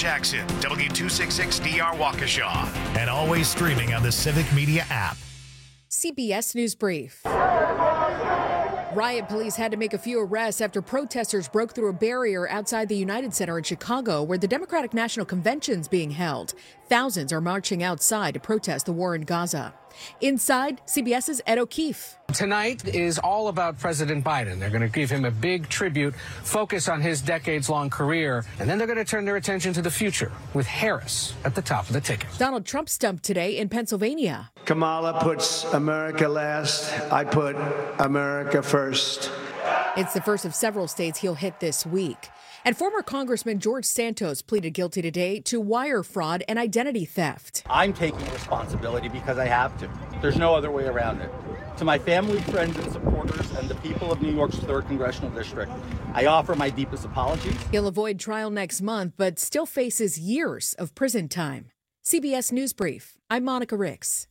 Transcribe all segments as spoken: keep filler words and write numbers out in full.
Jackson, W two sixty-six D R Waukesha, and always streaming on the Civic Media app. C B S News Brief. Riot police had to make a few arrests after protesters broke through a barrier outside the United Center in Chicago, where the Democratic National Convention is being held. Thousands are marching outside to protest the war in Gaza. Inside, CBS's Ed O'Keefe. Tonight is all about President Biden. They're going to give him a big tribute, focus on his decades-long career, and then they're going to turn their attention to the future with Harris at the top of the ticket. Donald Trump stumped today in Pennsylvania. Kamala puts America last. I put America first. It's the first of several states he'll hit this week. And former Congressman George Santos pleaded guilty today to wire fraud and identity theft. I'm taking responsibility because I have to. There's no other way around it. To my family, friends, and supporters, and the people of New York's third Congressional District, I offer my deepest apologies. He'll avoid trial next month, but still faces years of prison time. C B S News Brief. I'm Monica Ricks.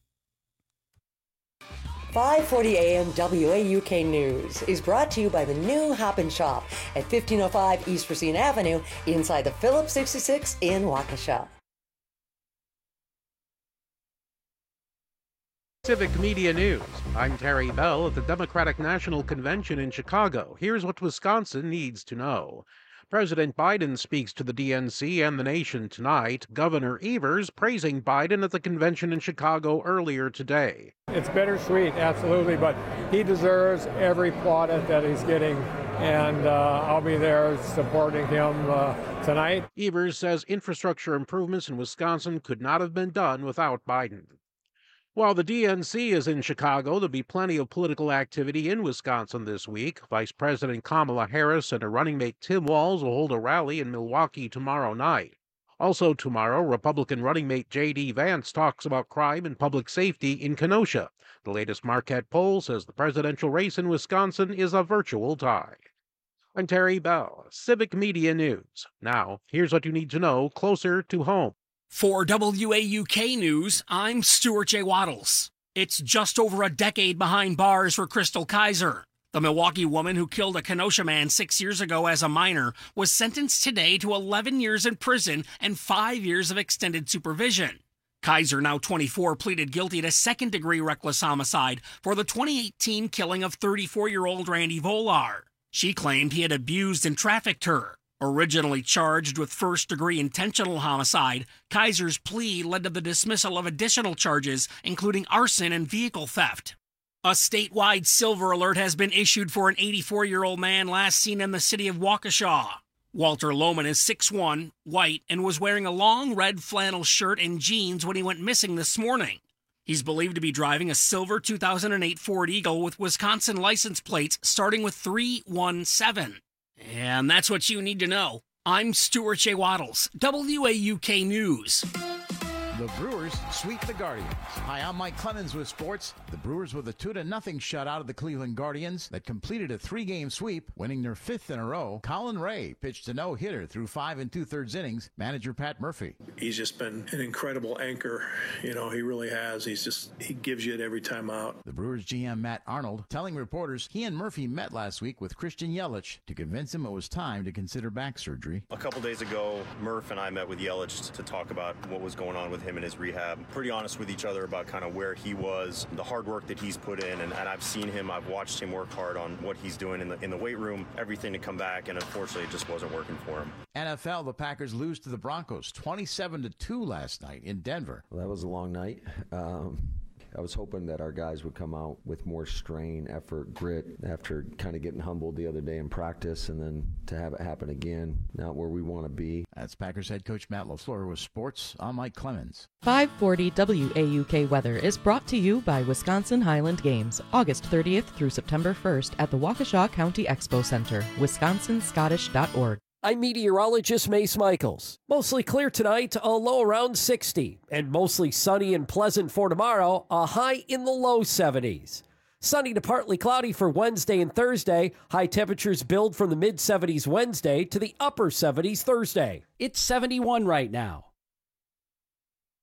five forty a m W A U K News is brought to you by the new Hop and Shop at fifteen oh five East Racine Avenue inside the Phillips sixty-six in Waukesha. Civic Media News. I'm Terry Bell at the Democratic National Convention in Chicago. Here's what Wisconsin needs to know. President Biden speaks to the D N C and the nation tonight. Governor Evers praising Biden at the convention in Chicago earlier today. It's bittersweet, absolutely, but he deserves every plaudit that he's getting, and uh, I'll be there supporting him uh, tonight. Evers says infrastructure improvements in Wisconsin could not have been done without Biden. While the D N C is in Chicago, there'll be plenty of political activity in Wisconsin this week. Vice President Kamala Harris and her running mate Tim Walz will hold a rally in Milwaukee tomorrow night. Also tomorrow, Republican running mate J D Vance talks about crime and public safety in Kenosha. The latest Marquette poll says the presidential race in Wisconsin is a virtual tie. I'm Terry Bell, Civic Media News. Now, here's what you need to know closer to home. For W A U K News, I'm Stuart J. Waddles. It's just over a decade behind bars for Crystal Kiser. The Milwaukee woman who killed a Kenosha man six years ago as a minor was sentenced today to eleven years in prison and five years of extended supervision. Kiser, now twenty-four, pleaded guilty to second-degree reckless homicide for the twenty eighteen killing of thirty-four-year-old Randy Volar. She claimed he had abused and trafficked her. Originally charged with first-degree intentional homicide, Kiser's plea led to the dismissal of additional charges, including arson and vehicle theft. A statewide silver alert has been issued for an eighty-four-year-old man last seen in the city of Waukesha. Walter Lohman is six foot one, white, and was wearing a long red flannel shirt and jeans when he went missing this morning. He's believed to be driving a silver two thousand eight Ford Eagle with Wisconsin license plates starting with three one seven. And that's what you need to know. I'm Stuart J. Waddles, W A U K News. The Brewers sweep the Guardians. Hi, I'm Mike Clemens with sports. The Brewers with a two to nothing shutout of the Cleveland Guardians that completed a three-game sweep, winning their fifth in a row. Colin Ray pitched a no-hitter through five and two-thirds innings. Manager Pat Murphy. He's just been an incredible anchor. You know, he really has. He's just, he gives you it every time out. The Brewers G M Matt Arnold telling reporters he and Murphy met last week with Christian Yelich to convince him it was time to consider back surgery. A couple days ago, Murph and I met with Yelich to talk about what was going on with him in his rehab. Pretty honest with each other about kind of where he was, the hard work that he's put in, and, and I've seen him, I've watched him work hard on what he's doing in the in the weight room, everything to come back, and unfortunately it just wasn't working for him. N F L, the Packers lose to the Broncos twenty-seven to two last night in Denver. Well, that was a long night. Um, I was hoping that our guys would come out with more strain, effort, grit after kind of getting humbled the other day in practice, and then to have it happen again, not where we want to be. That's Packers head coach Matt LaFleur with sports. I'm Mike Clemens. five forty W A U K weather is brought to you by Wisconsin Highland Games, August thirtieth through September first at the Waukesha County Expo Center, wisconsin scottish dot org. I'm meteorologist Mace Michaels. Mostly clear tonight, a low around sixty, and mostly sunny and pleasant for tomorrow, a high in the low seventies. Sunny to partly cloudy for Wednesday and Thursday. High temperatures build from the mid seventies Wednesday to the upper seventies Thursday. It's seventy-one right now.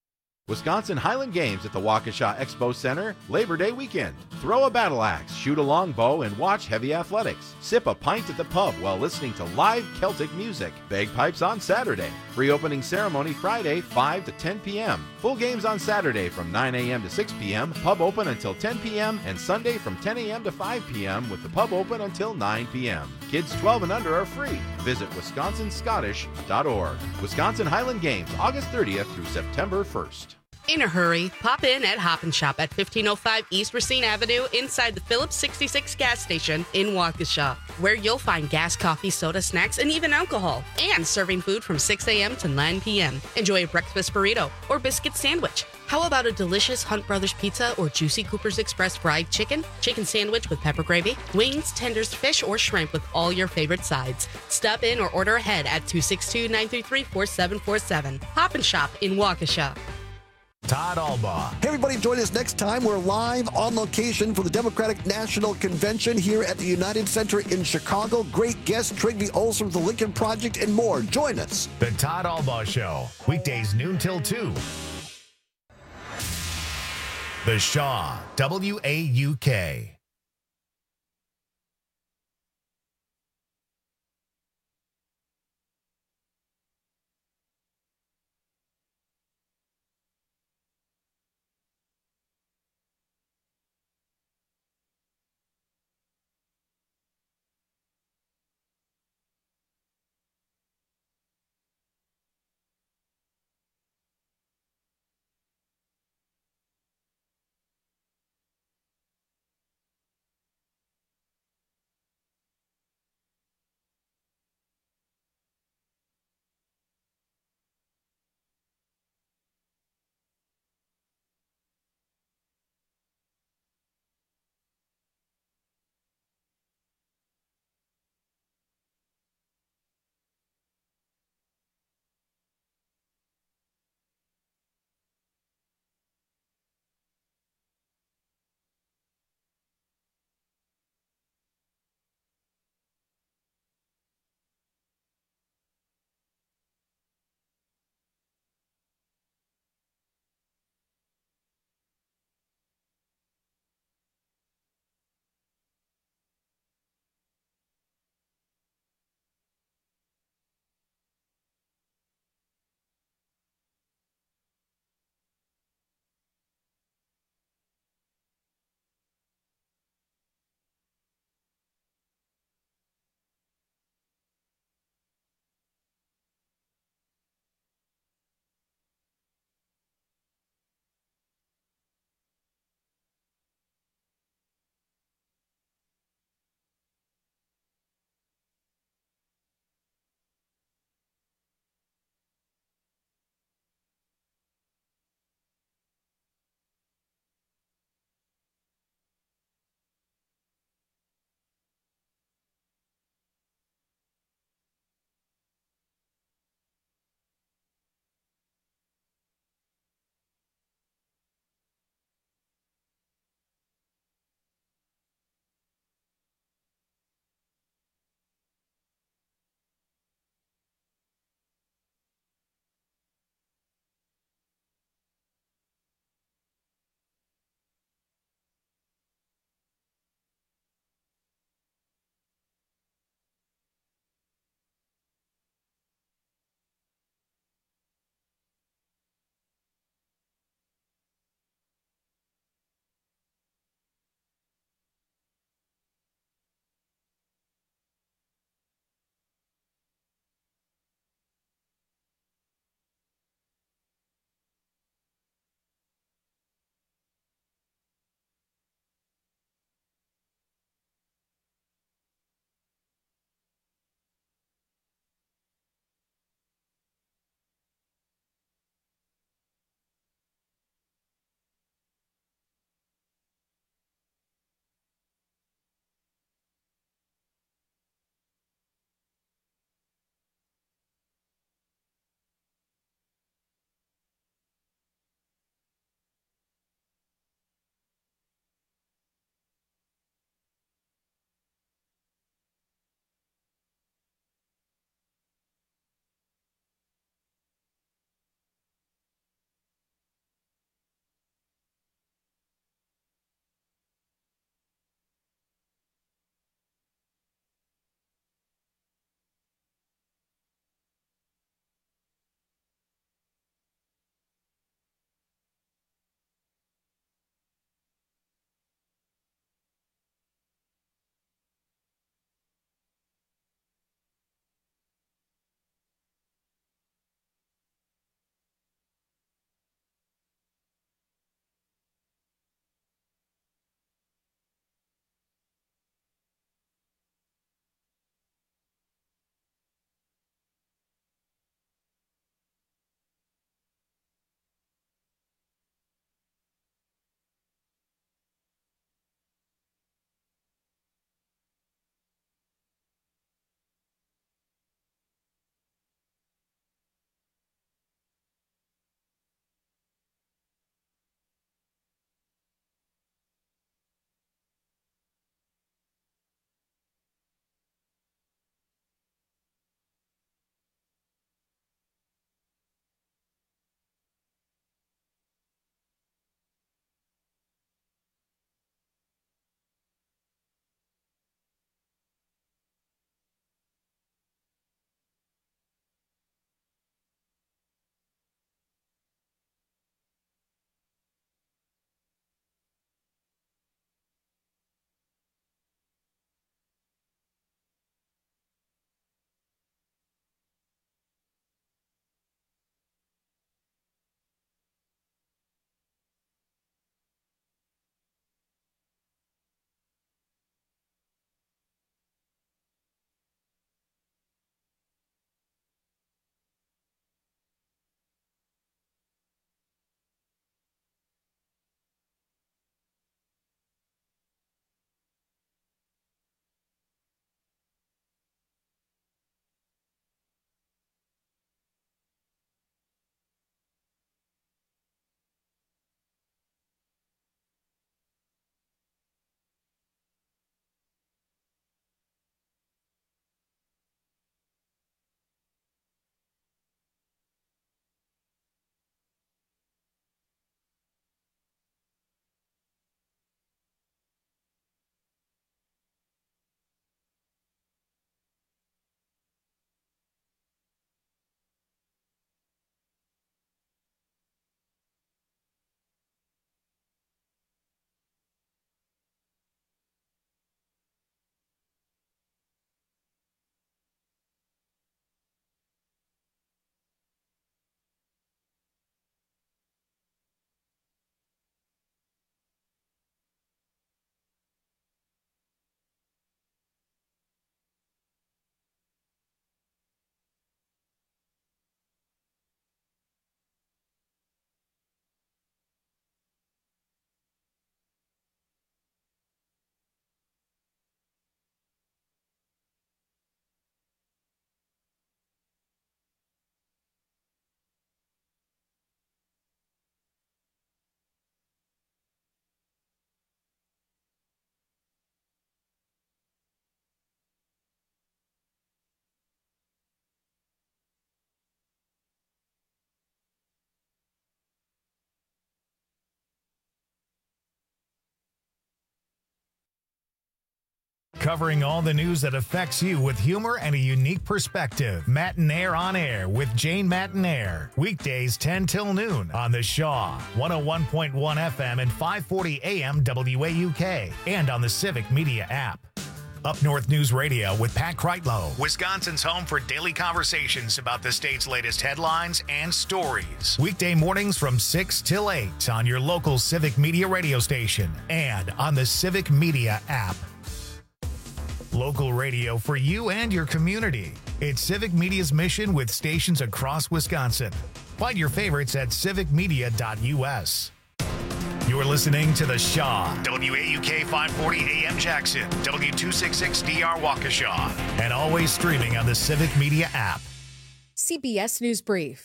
Wisconsin Highland Games at the Waukesha Expo Center, Labor Day weekend. Throw a battle axe, shoot a longbow, and watch heavy athletics. Sip a pint at the pub while listening to live Celtic music. Bagpipes on Saturday. Free opening ceremony Friday, five to ten p.m. Full games on Saturday from nine a.m. to six p.m. Pub open until ten p.m. and Sunday from ten a.m. to five p.m. with the pub open until nine p.m. Kids twelve and under are free. Visit wisconsin scottish dot org. Wisconsin Highland Games, August thirtieth through September first. In a hurry, pop in at Hop and Shop at fifteen oh five East Racine Avenue inside the Phillips sixty-six gas station in Waukesha, where you'll find gas, coffee, soda, snacks, and even alcohol, and serving food from six a.m. to nine p.m. Enjoy a breakfast burrito or biscuit sandwich. How about a delicious Hunt Brothers pizza or juicy Cooper's Express fried chicken, chicken sandwich with pepper gravy, wings, tenders, fish, or shrimp with all your favorite sides? Stop in or order ahead at two six two, nine three three, four seven four seven. Hop and Shop in Waukesha. Todd Albaugh. Hey, everybody, join us next time. We're live on location for the Democratic National Convention here at the United Center in Chicago. Great guests, Trygve Olsen of the Lincoln Project, and more. Join us. The Todd Albaugh Show, weekdays noon till two. The Shaw, W A U K. covering all the news that affects you with humor and a unique perspective. Matinaire on Air with Jane Matinaire. Weekdays ten till noon on The Shaw, one oh one point one F M and five forty A M W A U K, and on the Civic Media app. Up North News Radio with Pat Kreitlow, Wisconsin's home for daily conversations about the state's latest headlines and stories. Weekday mornings from six till eight on your local Civic Media radio station and on the Civic Media app. Local radio for you and your community. It's Civic Media's mission with stations across Wisconsin. Find your favorites at civic media dot U S. You're listening to The Shaw, W A U K five forty A M Jackson, W two sixty-six D R Waukesha, and always streaming on the Civic Media app. C B S News Brief.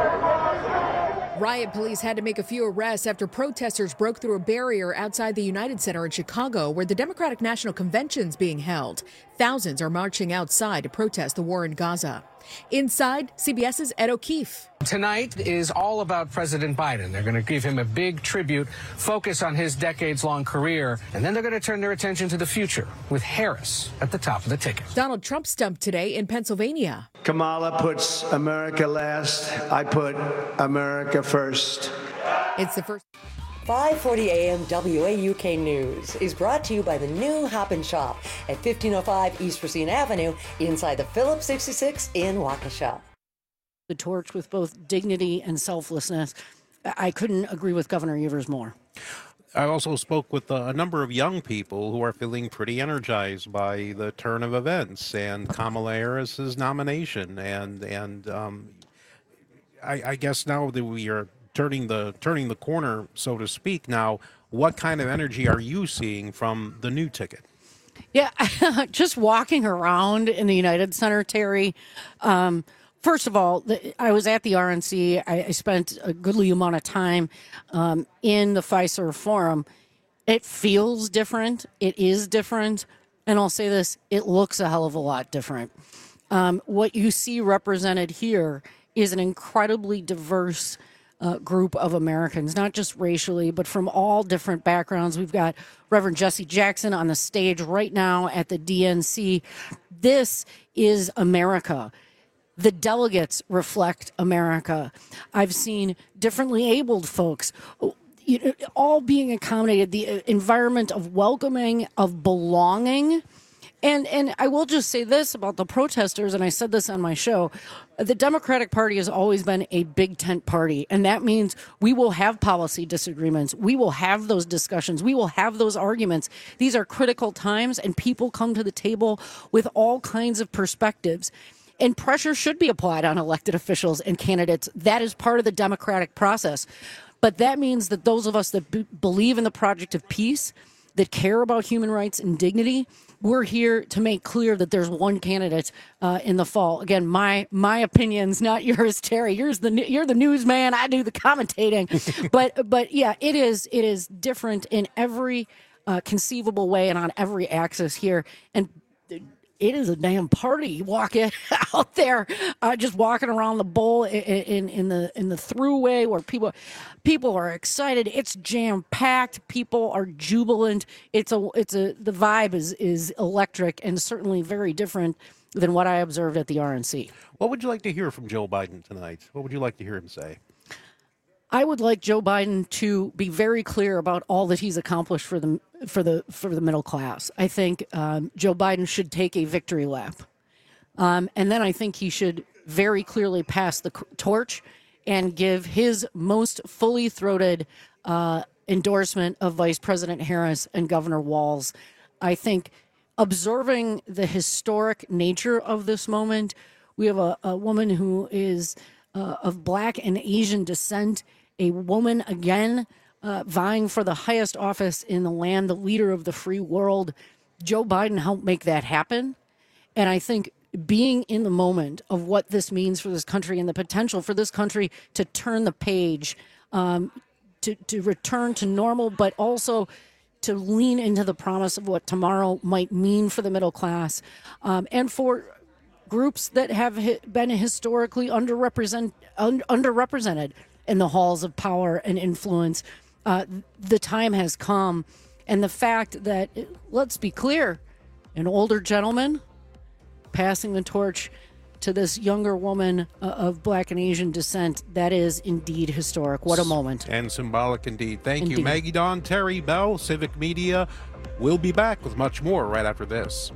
Riot police had to make a few arrests after protesters broke through a barrier outside the United Center in Chicago, where the Democratic National Convention is being held. Thousands are marching outside to protest the war in Gaza. Inside, CBS's Ed O'Keefe. Tonight is all about President Biden. They're going to give him a big tribute, focus on his decades-long career, and then they're going to turn their attention to the future, with Harris at the top of the ticket. Donald Trump stumped today in Pennsylvania. Kamala puts America last. I put America first. It's the first... five forty A M W A U K News is brought to you by the new Hop and Shop at fifteen oh five East Racine Avenue inside the Phillips sixty-six in Waukesha. The torch with both dignity and selflessness. I couldn't agree with Governor Evers more. I also spoke with a number of young people who are feeling pretty energized by the turn of events and Kamala Harris's nomination. And and um, I, I guess now that we are turning the turning the corner, so to speak, now, what kind of energy are you seeing from the new ticket? Yeah, just walking around in the United Center, Terry. Um, First of all, I was at the R N C. I spent a goodly amount of time um, in the Fiserv Forum. It feels different. It is different. And I'll say this, it looks a hell of a lot different. Um, what you see represented here is an incredibly diverse uh, group of Americans, not just racially, but from all different backgrounds. We've got Reverend Jesse Jackson on the stage right now at the D N C. This is America. The delegates reflect America. I've seen differently abled folks, you know, all being accommodated, the environment of welcoming, of belonging. And and I will just say this about the protesters, and I said this on my show, the Democratic Party has always been a big tent party, and that means we will have policy disagreements. We will have those discussions. We will have those arguments. These are critical times, and people come to the table with all kinds of perspectives. And pressure should be applied on elected officials and candidates. That is part of the democratic process. But that means that those of us that b- believe in the project of peace, that care about human rights and dignity, we're here to make clear that there's one candidate uh, in the fall. Again, my my opinions, not yours, Terry. Yours the you're the newsman. I do the commentating. but but yeah, it is it is different in every uh, conceivable way and on every axis here. And it is a damn party walking out there, uh, just walking around the bowl in, in in the in the throughway where people people are excited. It's jam packed. People are jubilant. It's a it's a the vibe is is electric and certainly very different than what I observed at the R N C. What would you like to hear from Joe Biden tonight? What would you like to hear him say? I would like Joe Biden to be very clear about all that he's accomplished for the for the for the middle class. I think um, Joe Biden should take a victory lap, um, and then I think he should very clearly pass the torch and give his most fully throated uh, endorsement of Vice President Harris and Governor Walz. I think observing the historic nature of this moment, we have a, a woman who is uh, of Black and Asian descent. A woman, again, uh, vying for the highest office in the land, the leader of the free world. Joe Biden helped make that happen. And I think being in the moment of what this means for this country and the potential for this country to turn the page, um, to, to return to normal, but also to lean into the promise of what tomorrow might mean for the middle class, um, and for groups that have been historically underrepresent, un, underrepresented in the halls of power and influence. Uh, the time has come. And the fact that, let's be clear, an older gentleman passing the torch to this younger woman uh, of Black and Asian descent. That is indeed historic. What a moment. And symbolic indeed. Thank Indeed. you, Maggie Dawn, Terry Bell, Civic Media. We'll be back with much more right after this.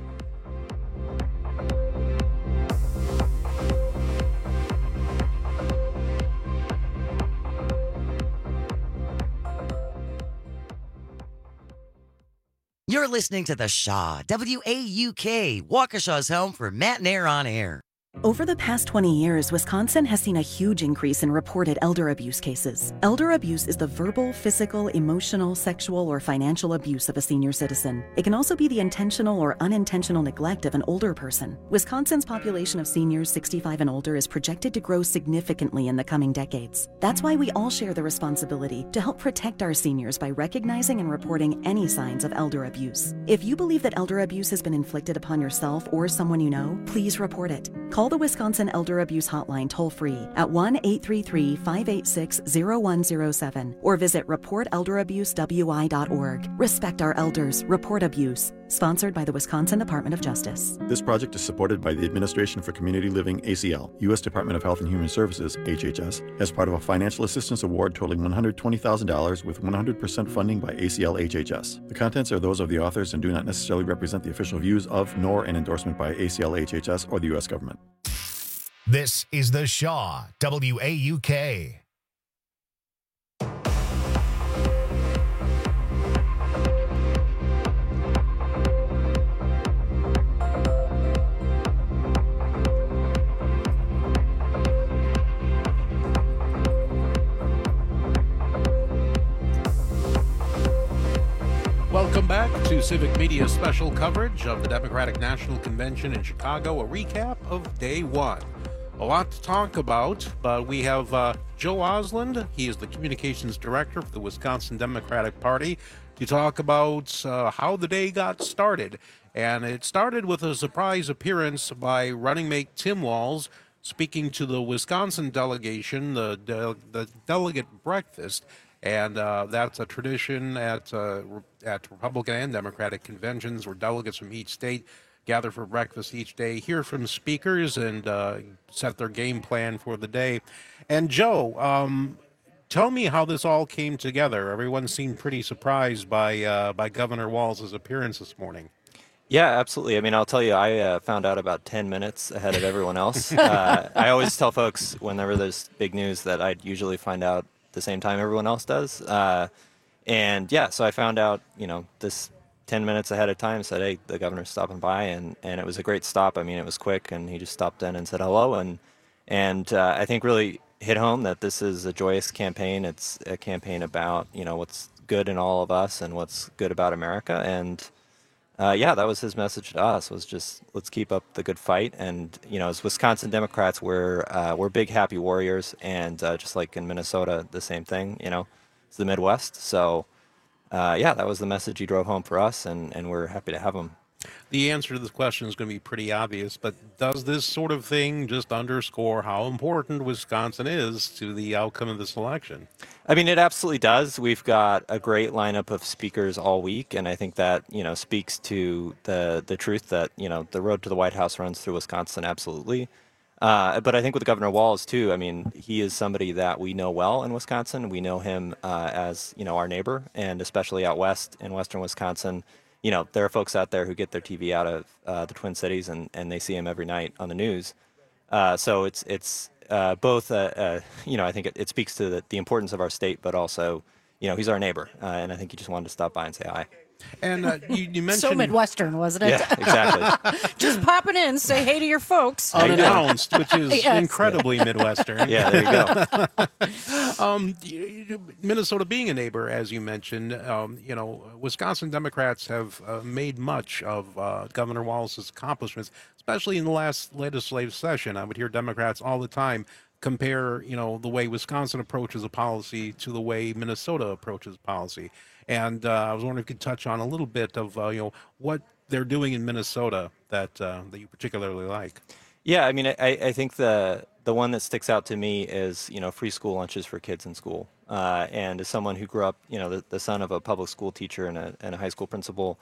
You're listening to The Shaw, W A U K, Waukesha's home for Matt and Air on Air. Over the past twenty years, Wisconsin has seen a huge increase in reported elder abuse cases. Elder abuse is the verbal, physical, emotional, sexual, or financial abuse of a senior citizen. It can also be the intentional or unintentional neglect of an older person. Wisconsin's population of seniors sixty-five and older is projected to grow significantly in the coming decades. That's why we all share the responsibility to help protect our seniors by recognizing and reporting any signs of elder abuse. If you believe that elder abuse has been inflicted upon yourself or someone you know, please report it. Call the Wisconsin Elder Abuse Hotline toll-free at one eight three three, five eight six, zero one zero seven or visit report elder abuse w i dot org. Respect our elders. Report abuse. Sponsored by the Wisconsin Department of Justice. This project is supported by the Administration for Community Living, A C L, U S Department of Health and Human Services, H H S, as part of a financial assistance award totaling one hundred twenty thousand dollars with one hundred percent funding by A C L H H S. The contents are those of the authors and do not necessarily represent the official views of nor an endorsement by A C L H H S or the U S government. This is The Shaw, W A U K. Welcome back to Civic Media's special coverage of the Democratic National Convention in Chicago, a recap of day one. A lot to talk about, but we have uh, Joe Osland. He is the communications director for the Wisconsin Democratic Party to talk about uh, how the day got started. And it started with a surprise appearance by running mate Tim Walz speaking to the Wisconsin delegation, the, de- the delegate breakfast. And uh, that's a tradition at uh, at Republican and Democratic conventions where delegates from each state gather for breakfast each day, hear from speakers, and uh, set their game plan for the day. And Joe, um, tell me how this all came together. Everyone seemed pretty surprised by uh, by Governor Walz's appearance this morning. Yeah, absolutely. I mean, I'll tell you, I uh, found out about ten minutes ahead of everyone else. uh, I always tell folks whenever there's big news that I'd usually find out the same time everyone else does. Uh, and yeah, so I found out, you know, this ten minutes ahead of time, said, hey, the governor's stopping by, and, and it was a great stop. I mean, it was quick, and he just stopped in and said hello, and and uh, I think really hit home that this is a joyous campaign. It's a campaign about, you know, what's good in all of us and what's good about America, and uh, yeah, that was his message to us, was just let's keep up the good fight. And, you know, as Wisconsin Democrats, we're, uh, we're big, happy warriors, and uh, just like in Minnesota, the same thing, you know, it's the Midwest, so Uh, yeah, that was the message he drove home for us, and, and we're happy to have him. The answer to this question is going to be pretty obvious, but does this sort of thing just underscore how important Wisconsin is to the outcome of this election? I mean, it absolutely does. We've got a great lineup of speakers all week, and I think that, you know, speaks to the, the truth that, you know, the road to the White House runs through Wisconsin, absolutely. Uh, but I think with Governor Walz, too, I mean, he is somebody that we know well in Wisconsin. We know him uh, as, you know, our neighbor, and especially out west in western Wisconsin. You know, there are folks out there who get their T V out of uh, the Twin Cities, and, and they see him every night on the news. Uh, so it's it's uh, both, uh, uh, you know, I think it, it speaks to the, the importance of our state, but also, you know, he's our neighbor, uh, and I think he just wanted to stop by and say hi. And uh, you, you mentioned... So Midwestern, wasn't it? Yeah, exactly. Just popping in, say hey to your folks. Unannounced, which is Yes. incredibly Midwestern. Yeah, there you go. um, Minnesota being a neighbor, as you mentioned, um, you know, Wisconsin Democrats have uh, made much of uh, Governor Walz's accomplishments, especially in the last legislative session. I would hear Democrats all the time compare, you know, the way Wisconsin approaches a policy to the way Minnesota approaches policy. And uh, I was wondering if you could touch on a little bit of, uh, you know, what they're doing in Minnesota that uh, that you particularly like. Yeah, I mean, I, I think the the one that sticks out to me is, you know, free school lunches for kids in school. Uh, and as someone who grew up, you know, the, the son of a public school teacher and a, and a high school principal,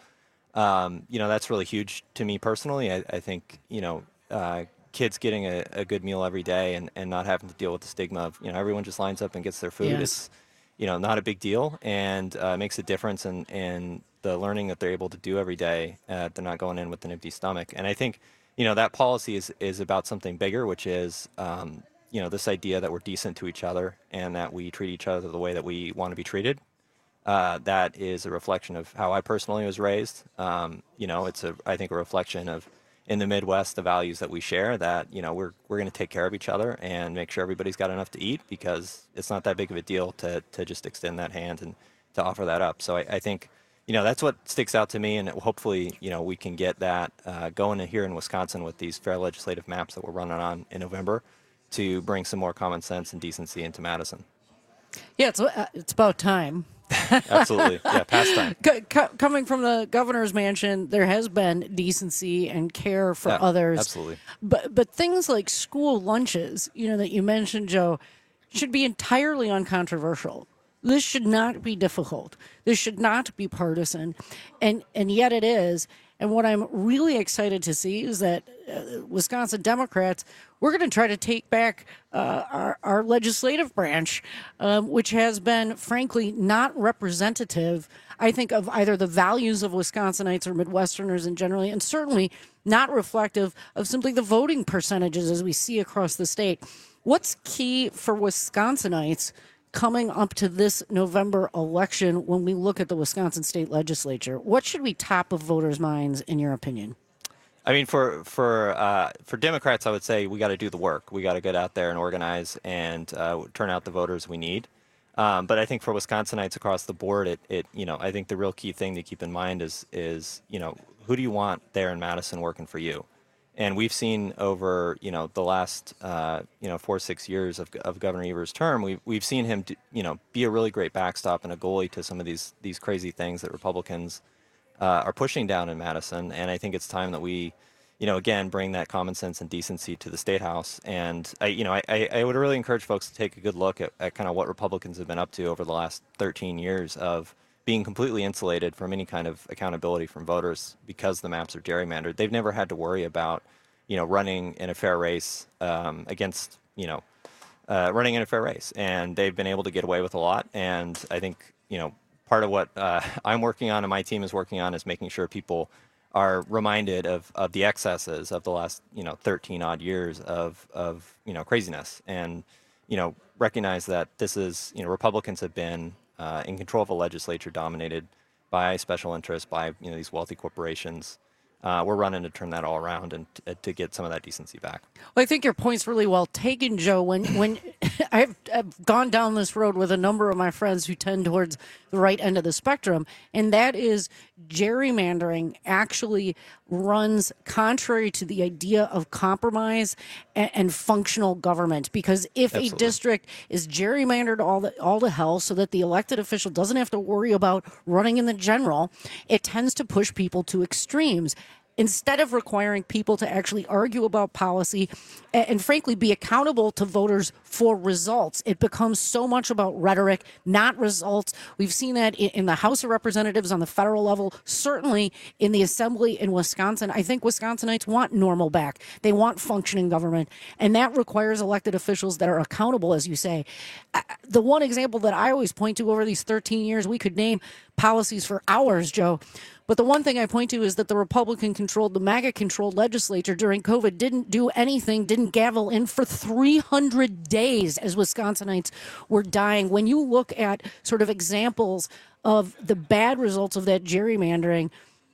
Um, you know, that's really huge to me personally. I, I think, you know, uh, kids getting a, a good meal every day and, and not having to deal with the stigma of, you know, everyone just lines up and gets their food. Yes. It's, you know, not a big deal, and uh, makes a difference in, in the learning that they're able to do every day. Uh, they're not going in with an empty stomach. And I think, you know, that policy is, is about something bigger, which is, um, you know, this idea that we're decent to each other and that we treat each other the way that we want to be treated. Uh, that is a reflection of how I personally was raised. Um, you know, it's a, I think, a reflection of, in the Midwest, the values that we share, that, you know, we're, we're going to take care of each other and make sure everybody's got enough to eat, because it's not that big of a deal to, to just extend that hand and to offer that up. So I, I think, you know, that's what sticks out to me, and hopefully, you know, we can get that uh, going here in Wisconsin with these fair legislative maps that we're running on in November to bring some more common sense and decency into Madison. Yeah, it's, uh, it's about time. Absolutely. Yeah, past time. C- c- coming from the governor's mansion, there has been decency and care for Yeah, others. absolutely. But but things like school lunches, you know, that you mentioned, Joe, should be entirely uncontroversial. This should not be difficult. This should not be partisan. And and yet it is. And what I'm really excited to see is that uh, Wisconsin Democrats, we're going to try to take back uh, our, our legislative branch, um, which has been, frankly, not representative, I think, of either the values of Wisconsinites or Midwesterners in generally, and certainly not reflective of simply the voting percentages as we see across the state. What's key for Wisconsinites coming up to this November election when we look at the Wisconsin state legislature? What should be top of voters' minds, in your opinion? I mean, for for uh, for Democrats, I would say we got to do the work. We got to get out there and organize and uh, turn out the voters we need. Um, but I think for Wisconsinites across the board, it, it you know I think the real key thing to keep in mind is is you know who do you want there in Madison working for you? And we've seen over, you know, the last, uh, you know, four or six years of, of Governor Evers' term, we've, we've seen him, do, you know, be a really great backstop and a goalie to some of these these crazy things that Republicans uh, are pushing down in Madison. And I think it's time that we, you know, again, bring that common sense and decency to the State House. And, I, you know, I, I would really encourage folks to take a good look at, at kind of what Republicans have been up to over the last thirteen years of being completely insulated from any kind of accountability from voters because the maps are gerrymandered. They've never had to worry about, you know, running in a fair race um, against, you know, uh, running in a fair race. And they've been able to get away with a lot. And I think, you know, part of what uh, I'm working on and my team is working on is making sure people are reminded of, of the excesses of the last, you know, thirteen odd years of, of, you know, craziness. And, you know, recognize that this is, you know, Republicans have been uh, in control of a legislature dominated by special interests, by, you know, these wealthy corporations. Uh, we're running to turn that all around and t- to get some of that decency back. Well, I think your point's really well taken, Joe. When when I've, I've gone down this road with a number of my friends who tend towards the right end of the spectrum, and that is gerrymandering actually runs contrary to the idea of compromise and, and functional government. Because if Absolutely. a district is gerrymandered all the all to hell, so that the elected official doesn't have to worry about running in the general, it tends to push people to extremes, instead of requiring people to actually argue about policy and, and frankly be accountable to voters for results. It becomes so much about rhetoric, not results. We've seen that in, in the House of Representatives on the federal level, certainly in the Assembly in Wisconsin. I think Wisconsinites want normal back. They want functioning government, and that requires elected officials that are accountable, as you say. Uh, the one example that I always point to over these thirteen years, we could name policies for hours, Joe. But the one thing I point to is that the Republican-controlled, the MAGA-controlled legislature during COVID didn't do anything, didn't gavel in for three hundred days as Wisconsinites were dying. When you look at sort of examples of the bad results of that gerrymandering,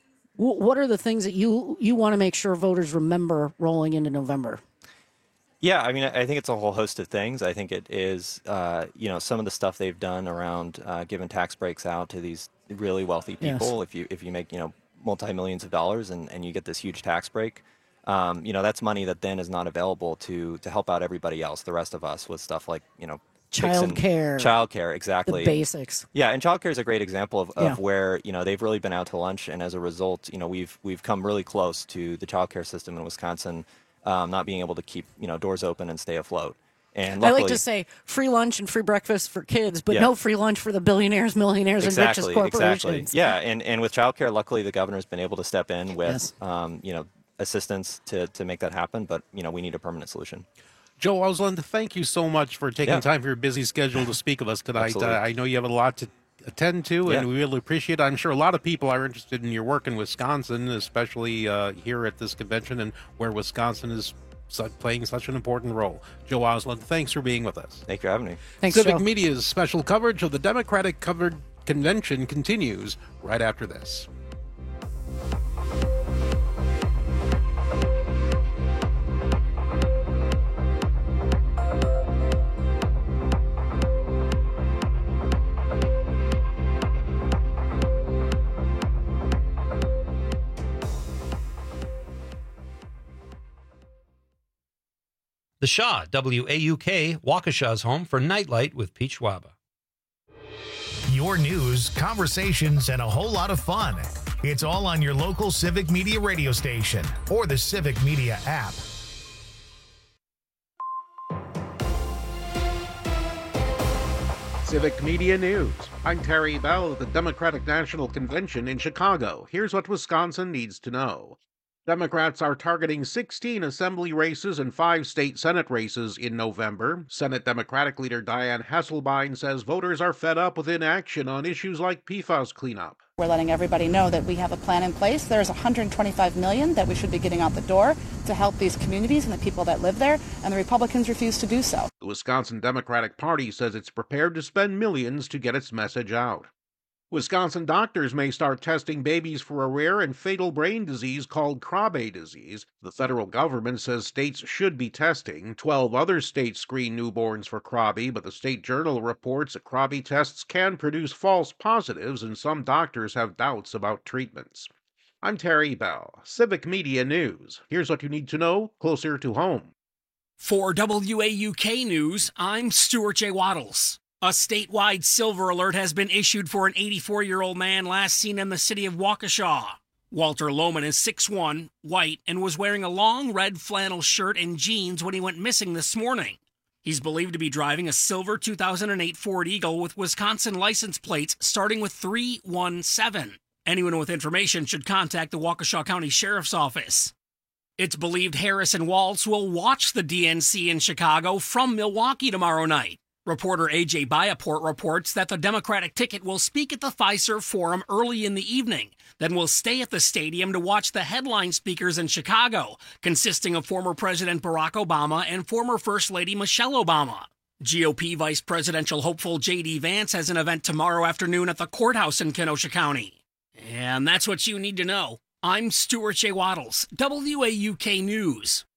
w- what are the things that you, you want to make sure voters remember rolling into November? Yeah, I mean, I think it's a whole host of things. I think it is, uh, you know, some of the stuff they've done around uh, giving tax breaks out to these really wealthy people. Yes. If you if you make, you know, multi-millions of dollars and, and you get this huge tax break, um, you know, that's money that then is not available to to help out everybody else, the rest of us, with stuff like, you know, Child care. Child care, exactly. The basics. Yeah, and child care is a great example of, of Yeah. where, you know, they've really been out to lunch, and as a result, you know, we've we've come really close to the child care system in Wisconsin um, not being able to keep, you know, doors open and stay afloat. And I luckily, like to say free lunch and free breakfast for kids, but Yeah. no free lunch for the billionaires, millionaires, exactly, and richest corporations. Exactly. Yeah, and, and with childcare, luckily the governor's been able to step in with, Yes. um, you know, assistance to, to make that happen. But, you know, we need a permanent solution. Joe Osland, thank you so much for taking Yeah. time from your busy schedule to speak with us tonight. Uh, Absolutely. I know you have a lot to attend to, and Yeah. we really appreciate it. I'm sure a lot of people are interested in your work in Wisconsin, especially uh, here at this convention and where Wisconsin is su- playing such an important role. Joe Osland, thanks for being with us. Thank you for having me. Thanks, Civic Joe. Media's special coverage of the Democratic covered convention continues right after this. The Shaw, W A U K, Waukesha's home for Nightlight with Pete Schwaba. Your news, conversations, and a whole lot of fun. It's all on your local Civic Media radio station or the Civic Media app. Civic Media News. I'm Terry Bell at the Democratic National Convention in Chicago. Here's what Wisconsin needs to know. Democrats are targeting sixteen assembly races and five state Senate races in November. Senate Democratic leader Diane Hasselbein says voters are fed up with inaction on issues like P FAS cleanup. We're letting everybody know that we have a plan in place. There's one hundred twenty-five million dollars that we should be getting out the door to help these communities and the people that live there, and the Republicans refuse to do so. The Wisconsin Democratic Party says it's prepared to spend millions to get its message out. Wisconsin doctors may start testing babies for a rare and fatal brain disease called Krabbe disease. The federal government says states should be testing. Twelve other states screen newborns for Krabbe, but the State Journal reports that Krabbe tests can produce false positives, and some doctors have doubts about treatments. I'm Terry Bell, Civic Media News. Here's what you need to know closer to home. For W A U K News, I'm Stuart J. Waddles. A statewide silver alert has been issued for an eighty-four-year-old man last seen in the city of Waukesha. Walter Lohman is six foot one, white, and was wearing a long red flannel shirt and jeans when he went missing this morning. He's believed to be driving a silver two thousand eight Ford Eagle with Wisconsin license plates starting with three one seven. Anyone with information should contact the Waukesha County Sheriff's Office. It's believed Harris and Waltz will watch the D N C in Chicago from Milwaukee tomorrow night. Reporter A J Biaport reports that the Democratic ticket will speak at the Fiserv Forum early in the evening, then will stay at the stadium to watch the headline speakers in Chicago, consisting of former President Barack Obama and former First Lady Michelle Obama. G O P Vice Presidential hopeful J D Vance has an event tomorrow afternoon at the courthouse in Kenosha County. And that's what you need to know. I'm Stuart J. Waddles, W A U K News.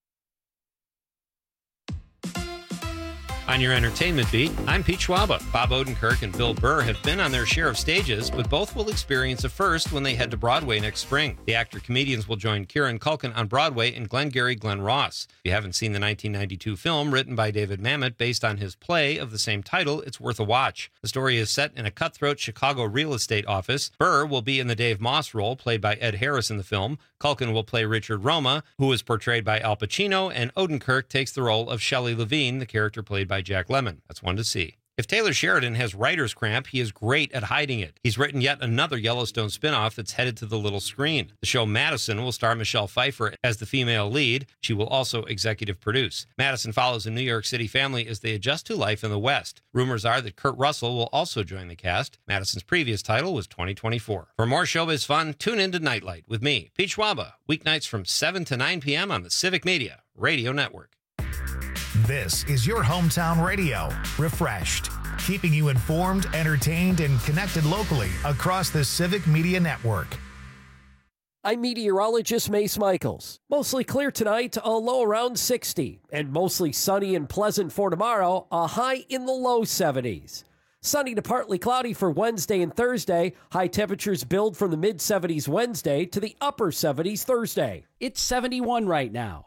On your entertainment beat, I'm Pete Schwaba. Bob Odenkirk and Bill Burr have been on their share of stages, but both will experience a first when they head to Broadway next spring. The actor-comedians will join Kieran Culkin on Broadway in Glengarry Glen Ross. If you haven't seen the nineteen ninety-two film written by David Mamet based on his play of the same title, it's worth a watch. The story is set in a cutthroat Chicago real estate office. Burr will be in the Dave Moss role, played by Ed Harris in the film. Culkin will play Richard Roma, who is portrayed by Al Pacino, and Odenkirk takes the role of Shelley Levine, the character played by Jack Lemmon. That's one to see. If Taylor Sheridan has writer's cramp, he is great at hiding it. He's written yet another Yellowstone spinoff that's headed to the little screen. The show Madison will star Michelle Pfeiffer as the female lead. She will also executive produce. Madison follows a New York City family as they adjust to life in the West. Rumors are that Kurt Russell will also join the cast. Madison's previous title was twenty twenty-four. For more showbiz fun, tune in to Nightlight with me, Pete Schwaba, weeknights from seven to nine p.m. on the Civic Media Radio Network. This is your hometown radio, refreshed, keeping you informed, entertained, and connected locally across the Civic Media Network. I'm meteorologist Mace Michaels. Mostly clear tonight, a low around sixty, and mostly sunny and pleasant for tomorrow, a high in the low seventies. Sunny to partly cloudy for Wednesday and Thursday. High temperatures build from the mid seventies Wednesday to the upper seventies Thursday. It's seventy-one right now.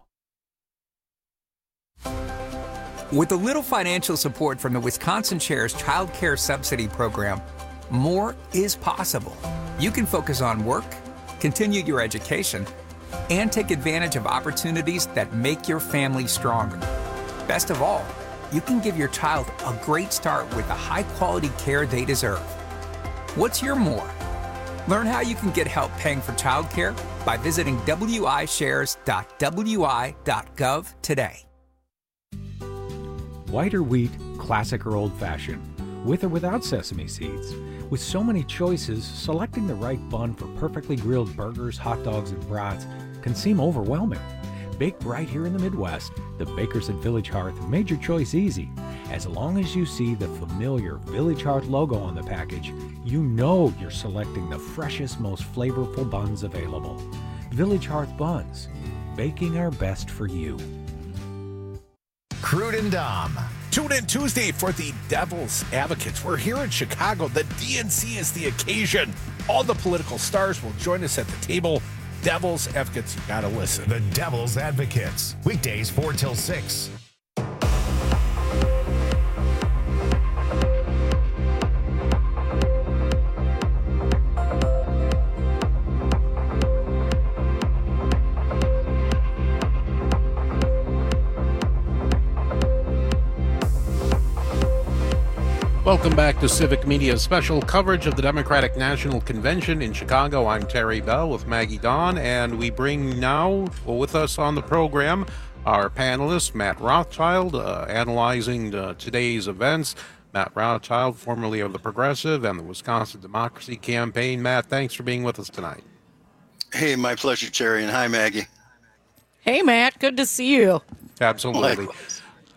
With a little financial support from the Wisconsin Shares Child Care Subsidy Program, more is possible. You can focus on work, continue your education, and take advantage of opportunities that make your family stronger. Best of all, you can give your child a great start with the high-quality care they deserve. What's your more? Learn how you can get help paying for childcare by visiting w i shares dot w i dot gov today. White or wheat, classic or old-fashioned, with or without sesame seeds. With so many choices, selecting the right bun for perfectly grilled burgers, hot dogs, and brats can seem overwhelming. Baked right here in the Midwest, the bakers at Village Hearth made your choice easy. As long as you see the familiar Village Hearth logo on the package, you know you're selecting the freshest, most flavorful buns available. Village Hearth Buns, baking our best for you. Crude and Dom. Tune in Tuesday for the Devil's Advocates. We're here in Chicago. The D N C is the occasion. All the political stars will join us at the table. Devil's Advocates, you gotta listen. The Devil's Advocates. Weekdays four till six. Welcome back to Civic Media's special coverage of the Democratic National Convention in Chicago. I'm Terry Bell with Maggie Dawn, and we bring now with us on the program our panelist, Matt Rothschild, uh, analyzing uh, today's events. Matt Rothschild, formerly of the Progressive and the Wisconsin Democracy Campaign. Matt, thanks for being with us tonight. Hey, my pleasure, Terry, and hi, Maggie. Hey, Matt, good to see you. Absolutely. Likewise.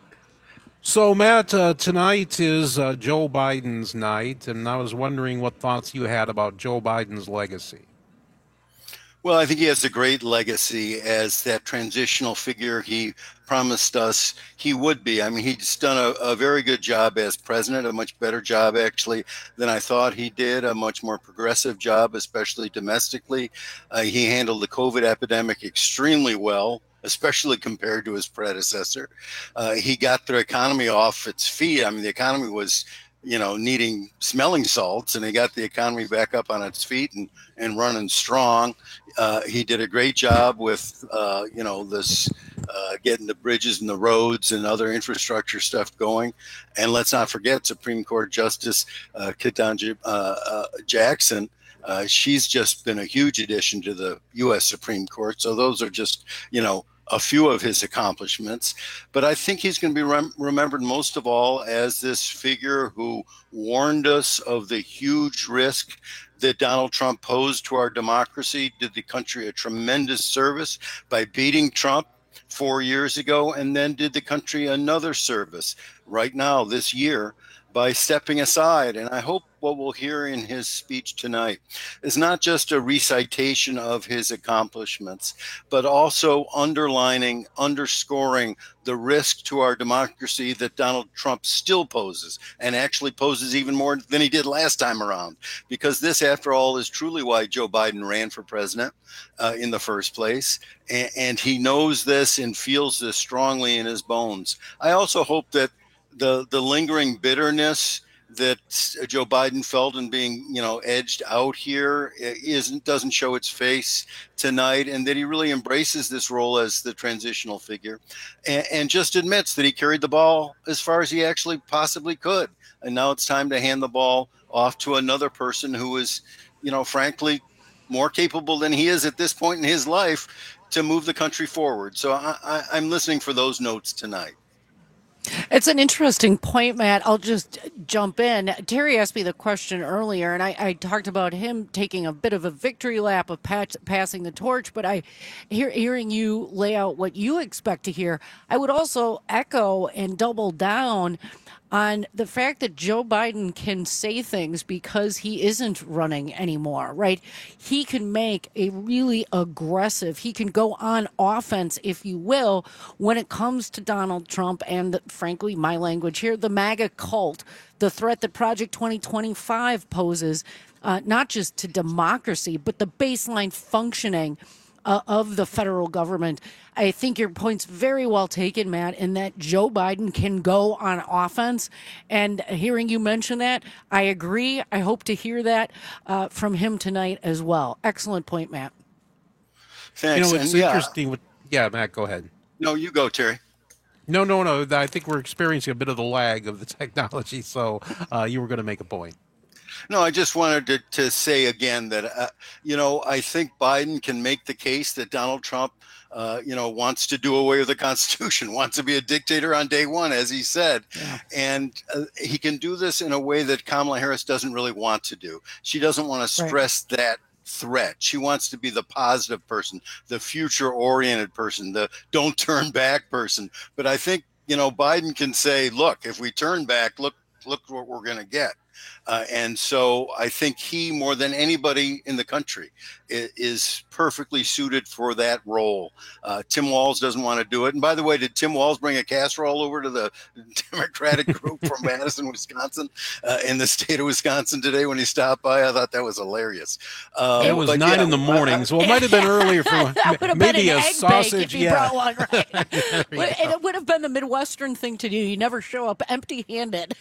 So, Matt, uh, tonight is uh, Joe Biden's night, and I was wondering what thoughts you had about Joe Biden's legacy. Well, I think he has a great legacy as that transitional figure he promised us he would be. I mean, he's done a, a very good job as president, a much better job, actually, than I thought he did, a much more progressive job, especially domestically. Uh, he handled the COVID epidemic extremely well, especially compared to his predecessor. Uh, he got the economy off its feet. I mean, the economy was, you know, needing smelling salts, and he got the economy back up on its feet and, and running strong. Uh, he did a great job with, uh, you know, this uh, getting the bridges and the roads and other infrastructure stuff going. And let's not forget Supreme Court Justice uh, Ketanji uh, uh, Jackson. Uh, she's just been a huge addition to the U S Supreme Court. So those are just, you know, a few of his accomplishments, but I think he's going to be rem- remembered most of all as this figure who warned us of the huge risk that Donald Trump posed to our democracy, did the country a tremendous service by beating Trump four years ago, and then did the country another service right now this year by stepping aside. And I hope what we'll hear in his speech tonight is not just a recitation of his accomplishments, but also underlining, underscoring the risk to our democracy that Donald Trump still poses, and actually poses even more than he did last time around. Because this, after all, is truly why Joe Biden ran for president uh, in the first place. And, and he knows this and feels this strongly in his bones. I also hope that the the lingering bitterness that Joe Biden felt in being, you know, edged out here isn't doesn't show its face tonight, and that he really embraces this role as the transitional figure, and, and just admits that he carried the ball as far as he actually possibly could, and now it's time to hand the ball off to another person who is, you know, frankly, more capable than he is at this point in his life to move the country forward. So I, I, I'm listening for those notes tonight. It's an interesting point, Matt. I'll just jump in. Terry asked me the question earlier, and I, I talked about him taking a bit of a victory lap of pat, passing the torch, but I, hear, hearing you lay out what you expect to hear, I would also echo and double down on the fact that Joe Biden can say things because he isn't running anymore, right? He can make a really aggressive, he can go on offense, if you will, when it comes to Donald Trump and, frankly, my language here, the MAGA cult, the threat that Project twenty twenty-five poses, uh, not just to democracy, but the baseline functioning Uh, of the federal government. I think your point's very well taken, Matt, in that Joe Biden can go on offense. And hearing you mention that, I agree. I hope to hear that uh, from him tonight as well. Excellent point, Matt. Thanks. You know, it's and, interesting. yeah. With, yeah, Matt, go ahead. No, you go, Terry. No, no, no. I think we're experiencing a bit of the lag of the technology. So uh, you were going to make a point. No, I just wanted to, to say again that, uh, you know, I think Biden can make the case that Donald Trump, uh, you know, wants to do away with the Constitution, wants to be a dictator on day one, as he said. Yeah. And uh, he can do this in a way that Kamala Harris doesn't really want to do. She doesn't want to stress right. that threat. She wants to be the positive person, the future oriented person, the don't turn back person. But I think, you know, Biden can say, look, if we turn back, look, look what we're going to get. Uh, and so I think he, more than anybody in the country, is, is perfectly suited for that role. Uh, Tim Walz doesn't want to do it. And by the way, did Tim Walz bring a casserole over to the Democratic group from Madison, Wisconsin, uh, in the state of Wisconsin today when he stopped by? I thought that was hilarious. Um, it was nine yeah, in the morning, I, so it might have been earlier for maybe a sausage. If you yeah. brought one, right? And it would have been the Midwestern thing to do. You never show up empty-handed.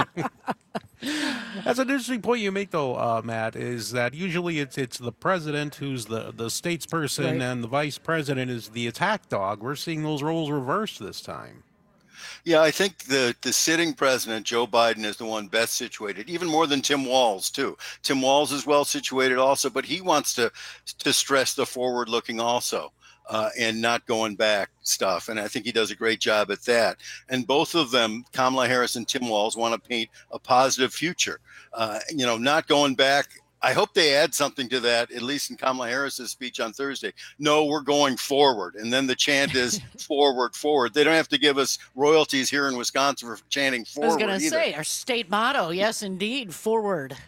That's an interesting point you make, though, uh, Matt, is that usually it's it's the president who's the, the statesperson right. and the vice president is the attack dog. We're seeing those roles reversed this time. Yeah, I think the, the sitting president, Joe Biden, is the one best situated, even more than Tim Walz, too. Tim Walz is well situated also, but he wants to to stress the forward looking also. Uh, and not going back stuff. And I think he does a great job at that. And both of them, Kamala Harris and Tim Walz, want to paint a positive future. Uh, you know, not going back. I hope they add something to that, at least in Kamala Harris's speech on Thursday. No, we're going forward. And then the chant is forward, forward. They don't have to give us royalties here in Wisconsin for chanting forward. I was going to either. say, our state motto, yes, indeed, forward.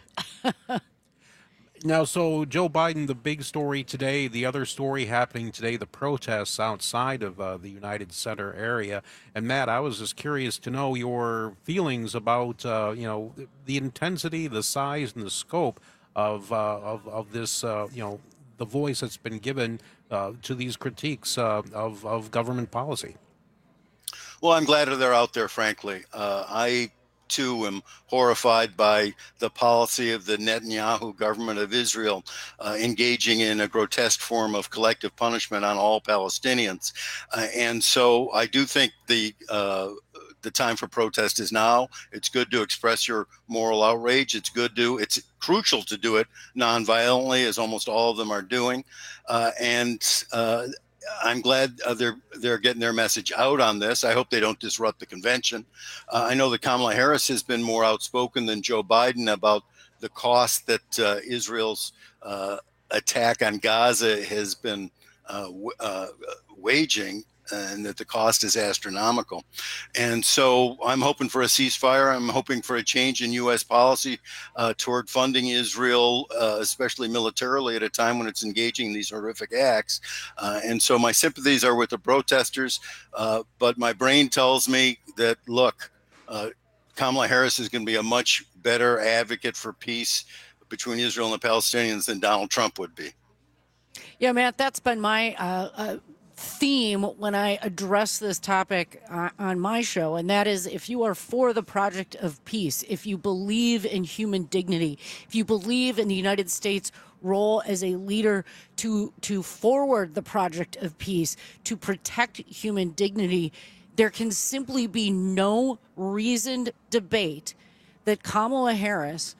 Now, so Joe Biden, the big story today, the other story happening today, the protests outside of uh, the United Center area. And Matt, I was just curious to know your feelings about, uh, you know, the intensity, the size, and the scope of uh, of, of this, uh, you know, the voice that's been given uh, to these critiques uh, of, of government policy. Well, I'm glad they're out there, frankly. Uh, I too am horrified by the policy of the Netanyahu government of Israel uh, engaging in a grotesque form of collective punishment on all Palestinians. Uh, and so I do think the uh, the time for protest is now. It's good to express your moral outrage. It's good to, it's crucial to do it nonviolently, as almost all of them are doing. Uh, and uh, I'm glad uh, they're they're getting their message out on this. I hope they don't disrupt the convention. Uh, I know that Kamala Harris has been more outspoken than Joe Biden about the cost that uh, Israel's uh, attack on Gaza has been uh, w- uh, waging, and that the cost is astronomical. And so I'm hoping for a ceasefire. I'm hoping for a change in U S policy uh, toward funding Israel, uh, especially militarily, at a time when it's engaging in these horrific acts. Uh, and so my sympathies are with the protesters, uh, but my brain tells me that, look, uh, Kamala Harris is going to be a much better advocate for peace between Israel and the Palestinians than Donald Trump would be. Yeah, Matt, that's been my uh, uh, theme when I address this topic uh, on my show, and that is, if you are for the project of peace, if you believe in human dignity, if you believe in the United States' role as a leader to to forward the project of peace, to protect human dignity, there can simply be no reasoned debate that Kamala Harris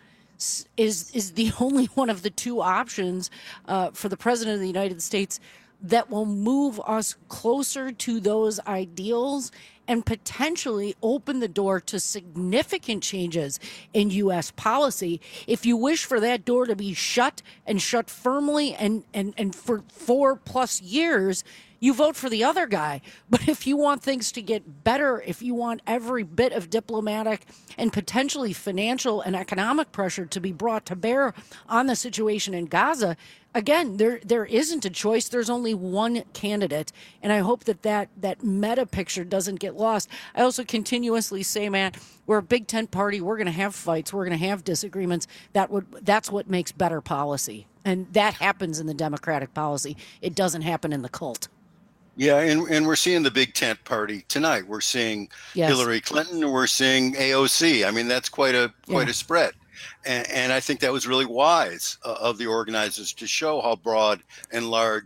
is is the only one of the two options uh, for the president of the United States that will move us closer to those ideals and potentially open the door to significant changes in U S policy. If you wish for that door to be shut and shut firmly and, and, and for four plus years, you vote for the other guy. But if you want things to get better, if you want every bit of diplomatic and potentially financial and economic pressure to be brought to bear on the situation in Gaza, again, there there isn't a choice. There's only one candidate. And I hope that that, that meta picture doesn't get lost. I also continuously say, Matt, we're a big tent party. We're going to have fights. We're going to have disagreements. That would that's what makes better policy. And that happens in the Democratic policy. It doesn't happen in the cult. Yeah, and, and we're seeing the big tent party tonight. We're seeing yes. Hillary Clinton, and we're seeing A O C. I mean, that's quite a quite yeah. a spread. And, and I think that was really wise uh, of the organizers to show how broad and large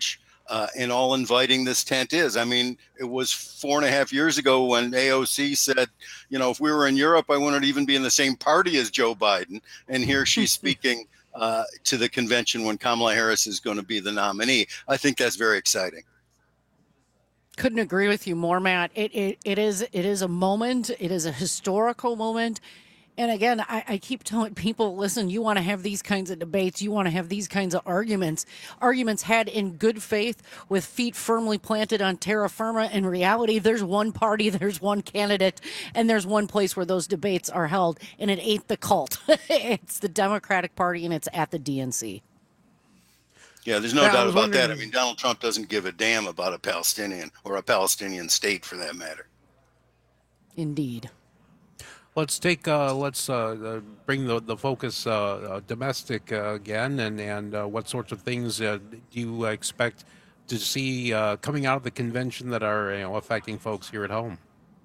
uh, and all inviting this tent is. I mean, it was four and a half years ago when A O C said, you know, if we were in Europe, I wouldn't even be in the same party as Joe Biden. And here she's speaking uh, to the convention when Kamala Harris is going to be the nominee. I think that's very exciting. Couldn't agree with you more, Matt. It, it it is it is a moment. It is a historical moment. And again, I, I keep telling people, listen, you want to have these kinds of debates. You want to have these kinds of arguments. Arguments had in good faith with feet firmly planted on terra firma. In reality, there's one party, there's one candidate, and there's one place where those debates are held. And it ain't the cult. It's the Democratic Party, and it's at the D N C. Yeah, there's no Yeah, I doubt was about that. I wondering- mean, Donald Trump doesn't give a damn about a Palestinian or a Palestinian state for that matter. Indeed. Let's take uh, let's uh, uh, bring the the focus uh, uh, domestic uh, again, and and uh, what sorts of things uh, do you expect to see uh, coming out of the convention that are you know affecting folks here at home?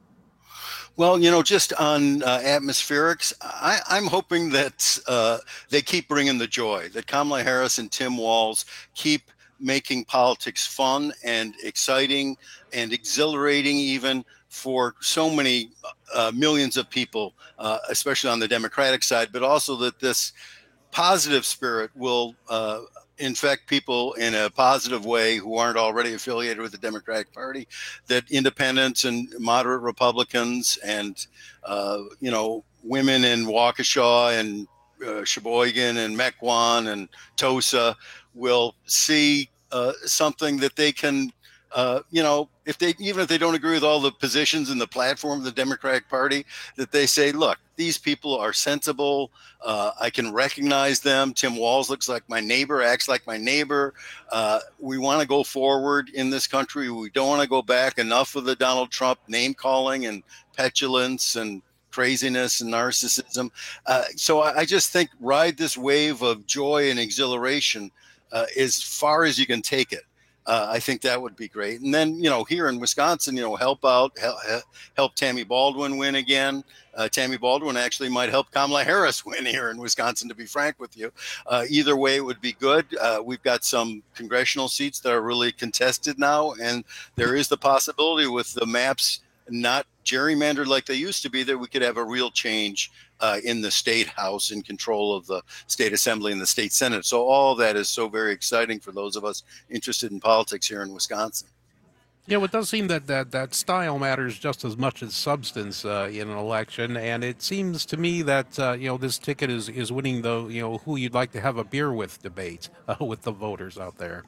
Well, you know, just on uh, atmospherics, I, I'm hoping that uh, they keep bringing the joy, that Kamala Harris and Tim Walz keep making politics fun and exciting and exhilarating even for so many uh, millions of people, uh, especially on the Democratic side, but also that this positive spirit will uh, infect people in a positive way who aren't already affiliated with the Democratic Party, that independents and moderate Republicans and, uh, you know, women in Waukesha and uh, Sheboygan and Mequon and Tosa will see uh, something that they can, uh, you know, if they, even if they don't agree with all the positions in the platform of the Democratic Party, that they say, look, these people are sensible. Uh, I can recognize them. Tim Walz looks like my neighbor, acts like my neighbor. Uh, we want to go forward in this country. We don't want to go back. Enough of the Donald Trump name calling and petulance and craziness and narcissism. Uh, so I, I just think ride this wave of joy and exhilaration uh, as far as you can take it. Uh, I think that would be great. And then, you know, here in Wisconsin, you know, help out, help, help Tammy Baldwin win again. Uh, Tammy Baldwin actually might help Kamala Harris win here in Wisconsin, to be frank with you. Uh, either way, it would be good. Uh, we've got some congressional seats that are really contested now. And there is the possibility with the maps not gerrymandered like they used to be, that we could have a real change uh, in the state house in control of the state assembly and the state senate. So all that is so very exciting for those of us interested in politics here in Wisconsin. Yeah, well, it does seem that, that, that style matters just as much as substance uh, in an election, and it seems to me that uh, you know this ticket is, is winning the you know who you'd like to have a beer with debate uh, with the voters out there.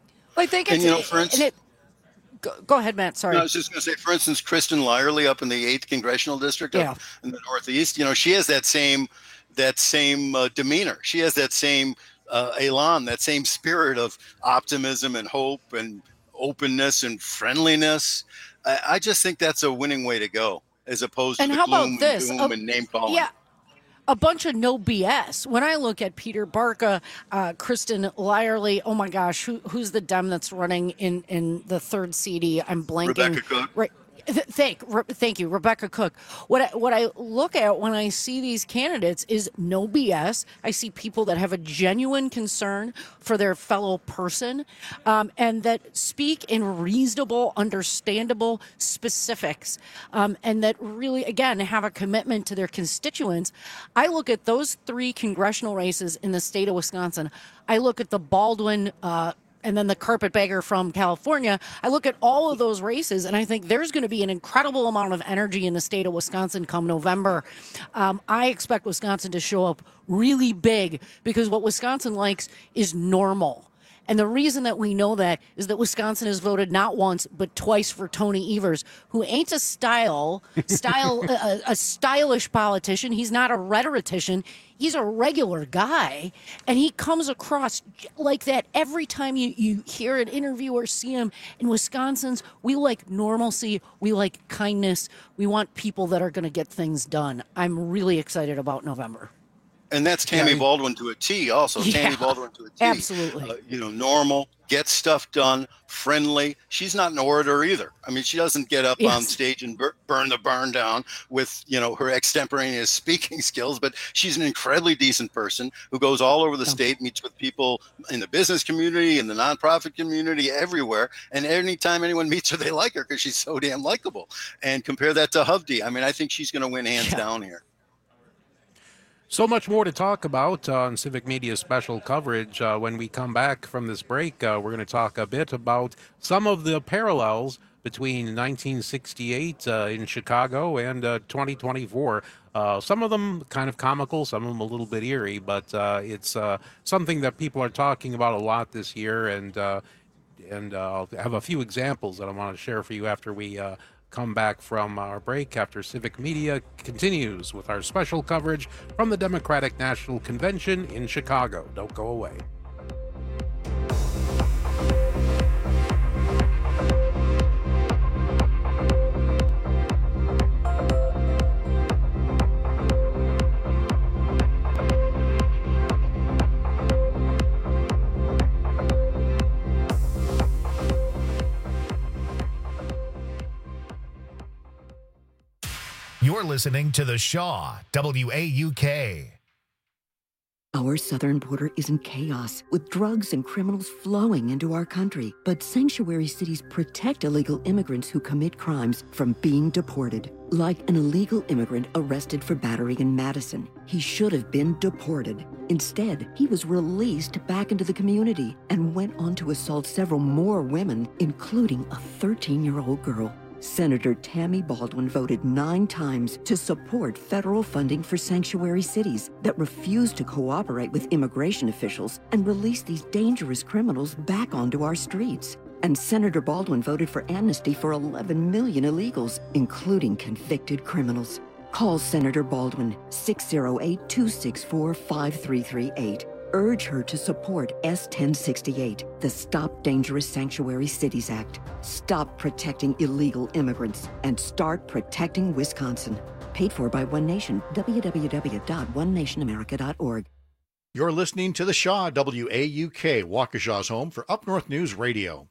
I think And, it's, you know, for instance- and it, go, go ahead, Matt. Sorry. No, I was just going to say, for instance, Kristen Lyerly up in the eighth congressional district Yeah. up in the Northeast, you know, she has that same that same uh, demeanor. She has that same uh, elan, that same spirit of optimism and hope and openness and friendliness. I, I just think that's a winning way to go, as opposed And to the how about gloom this? and doom Uh, and name calling. Yeah. A bunch of no B S. When I look at Peter Barca, uh, Kristen Lyerly, oh my gosh, who, who's the Dem that's running in, in the third C D? I'm blanking. Rebecca Cook. Right. Th- Thank, re- thank you, Rebecca Cook. What I, what I look at when I see these candidates is no B S. I see people that have a genuine concern for their fellow person, um, and that speak in reasonable, understandable specifics, um, and that really, again, have a commitment to their constituents. I look at those three congressional races in the state of Wisconsin. I look at the Baldwin. Uh, and then the carpetbagger from California. I look at all of those races, and I think there's going to be an incredible amount of energy in the state of Wisconsin come November. Um, I expect Wisconsin to show up really big, because what Wisconsin likes is normal. And the reason that we know that is that Wisconsin has voted not once but twice for Tony Evers, who ain't a style, style, a, a stylish politician. He's not a rhetorician. He's a regular guy, and he comes across like that every time you, you hear an interview or see him. In Wisconsin's, we like normalcy. We like kindness. We want people that are going to get things done. I'm really excited about November. And that's Tammy Yeah. Baldwin to a T also. Yeah, Tammy Baldwin to a T. absolutely. Uh, you know, normal, gets stuff done, friendly. She's not an orator either. I mean, she doesn't get up Yes. on stage and bur- burn the barn down with, you know, her extemporaneous speaking skills, but she's an incredibly decent person who goes all over the state, meets with people in the business community, in the nonprofit community, everywhere. And anytime anyone meets her, they like her because she's so damn likable. And compare that to Hovde. I mean, I think she's going to win hands down here. So much more to talk about uh, on Civic Media special coverage. Uh, when we come back from this break, uh, we're going to talk a bit about some of the parallels between nineteen sixty-eight uh, in Chicago and uh, twenty twenty-four. Uh, some of them kind of comical, some of them a little bit eerie, but uh, it's uh, something that people are talking about a lot this year, and uh, and uh, I'll have a few examples that I want to share for you after we uh, come back from our break, after Civic Media continues with our special coverage from the Democratic National Convention in Chicago. Don't go away. You're listening to The Shaw, W A U K. Our southern border is in chaos, with drugs and criminals flowing into our country. But sanctuary cities protect illegal immigrants who commit crimes from being deported. Like an illegal immigrant arrested for battery in Madison. He should have been deported. Instead, he was released back into the community and went on to assault several more women, including a thirteen-year-old girl. Senator Tammy Baldwin voted nine times to support federal funding for sanctuary cities that refuse to cooperate with immigration officials and release these dangerous criminals back onto our streets. And Senator Baldwin voted for amnesty for eleven million illegals, including convicted criminals. Call Senator Baldwin, six oh eight, two six four, five three three eight. Urge her to support S ten sixty-eight, the Stop Dangerous Sanctuary Cities Act. Stop protecting illegal immigrants and start protecting Wisconsin. Paid for by One Nation, w w w dot one nation america dot org. You're listening to The Shaw, W A U K, Waukesha's home for Up North News Radio.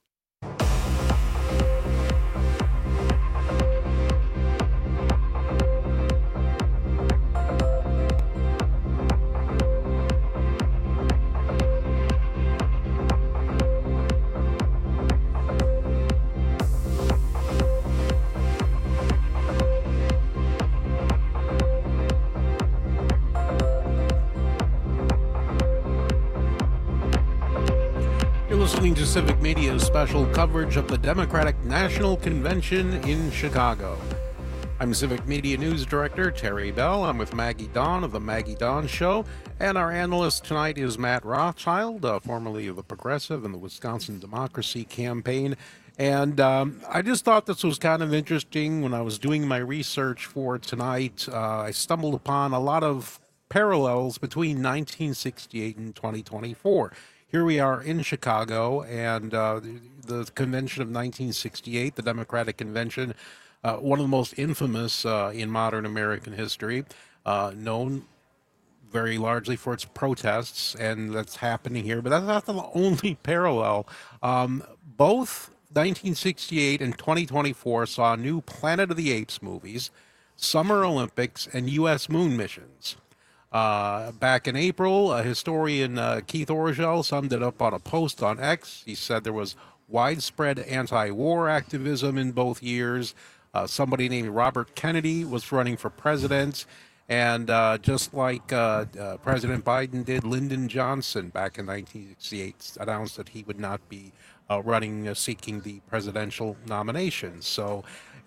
Listening to Civic Media's special coverage of the Democratic National Convention in Chicago. I'm Civic Media News Director Terry Bell. I'm with Maggie Dawn of The Maggie Dawn Show, and our analyst tonight is Matt Rothschild, uh, formerly of the Progressive and the Wisconsin Democracy Campaign. And um, I just thought this was kind of interesting. When I was doing my research for tonight, uh, I stumbled upon a lot of parallels between nineteen sixty-eight and twenty twenty-four. Here we are in Chicago, and uh, the, the convention of nineteen sixty-eight, the Democratic Convention, uh, one of the most infamous uh, in modern American history, uh, known very largely for its protests, and that's happening here. But that's not the only parallel. Um, both nineteen sixty-eight and twenty twenty-four saw new Planet of the Apes movies, Summer Olympics, and U S moon missions. Uh, back in April, a historian, uh, Keith Orgel, summed it up on a post on X. He said there was widespread anti-war activism in both years. Uh, somebody named Robert Kennedy was running for president. And uh, just like uh, uh, President Biden did, Lyndon Johnson back in nineteen sixty-eight announced that he would not be uh, running, uh, seeking the presidential nomination. So